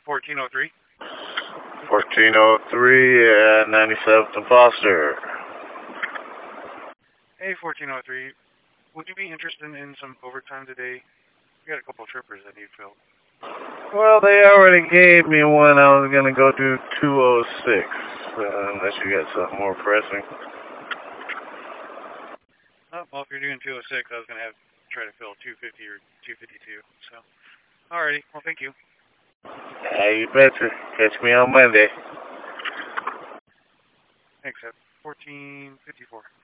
1403. 1403 at 97th and Foster. Hey, 1403. Would you be interested in some overtime today? We got a couple of trippers that need filled. Well, they already gave me one. I was going to go do 206, unless you got something more pressing. Oh, well, if you're doing 206, I was going to try to fill 250 or 252. So, alrighty. Well, thank you. Hey, you betcha. Catch me on Monday. Thanks, Ed. 1454.